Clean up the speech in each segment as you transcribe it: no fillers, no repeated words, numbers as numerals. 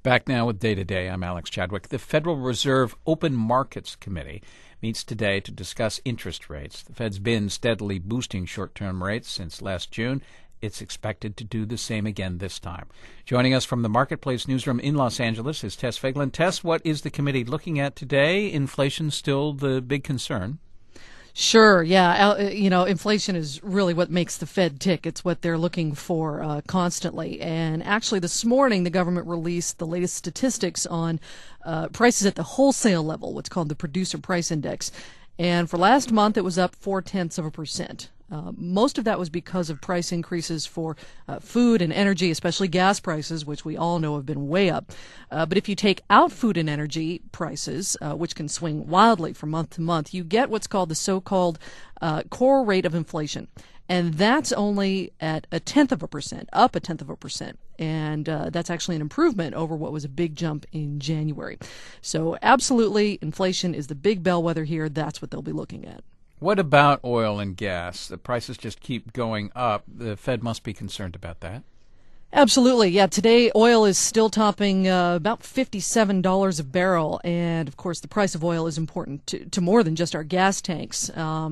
Back now with Day to Day. I'm Alex Chadwick. The Federal Reserve Open Markets Committee meets today to discuss interest rates. The Fed's been steadily boosting short-term rates since last June. It's expected to do the same again this time. Joining us from the Marketplace newsroom in Los Angeles is Tess Feiglin. Tess, what is the committee looking at today? Inflation still the big concern? Sure, yeah. Inflation is really what makes the Fed tick. It's what they're looking for constantly. And actually, this morning, the government released the latest statistics on prices at the wholesale level, what's called the Producer Price Index. And for last month, it was up 0.4%. Most of that was because of price increases for food and energy, especially gas prices, which we all know have been way up. But if you take out food and energy prices, which can swing wildly from month to month, you get what's called the so-called core rate of inflation. And that's only at 0.1%, up 0.1%. And that's actually an improvement over what was a big jump in January. So absolutely, inflation is the big bellwether here. That's what they'll be looking at. What about oil and gas? The prices just keep going up. The Fed must be concerned about that. Absolutely. Yeah, today oil is still topping about $57 a barrel. And, of course, the price of oil is important to more than just our gas tanks.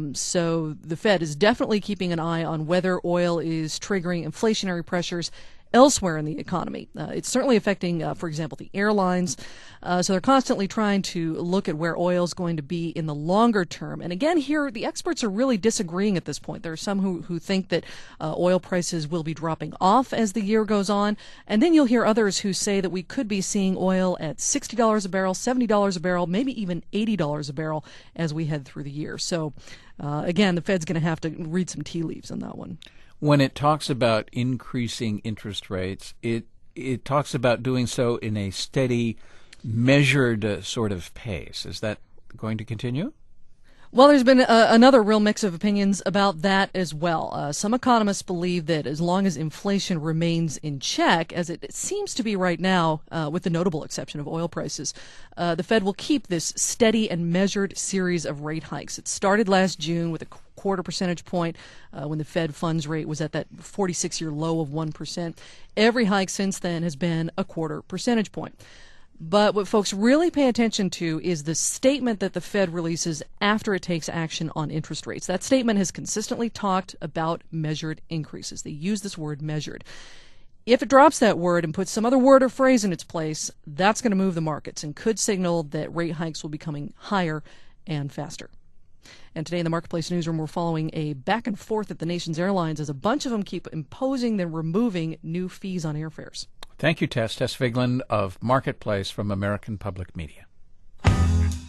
So the Fed is definitely keeping an eye on whether oil is triggering inflationary pressures elsewhere in the economy. It's certainly affecting, for example, the airlines. So they're constantly trying to look at where oil is going to be in the longer term. And again, here, the experts are really disagreeing at this point. There are some who think that oil prices will be dropping off as the year goes on. And then you'll hear others who say that we could be seeing oil at $60 a barrel, $70 a barrel, maybe even $80 a barrel as we head through the year. So, again, the Fed's going to have to read some tea leaves on that one. When it talks about increasing interest rates, it talks about doing so in a steady, measured sort of pace. Is that going to continue? Well, there's been another real mix of opinions about that as well. Some economists believe that as long as inflation remains in check, as it seems to be right now, with the notable exception of oil prices, the Fed will keep this steady and measured series of rate hikes. It started last June with a quarter percentage point when the Fed funds rate was at that 46-year low of 1%. Every hike since then has been a quarter percentage point. But what folks really pay attention to is the statement that the Fed releases after it takes action on interest rates. That statement has consistently talked about measured increases. They use this word measured. If it drops that word and puts some other word or phrase in its place, that's going to move the markets and could signal that rate hikes will be coming higher and faster. And today in the Marketplace newsroom, we're following a back and forth at the nation's airlines as a bunch of them keep imposing then removing new fees on airfares. Thank you, Tess. Tess Feiglin of Marketplace from American Public Media.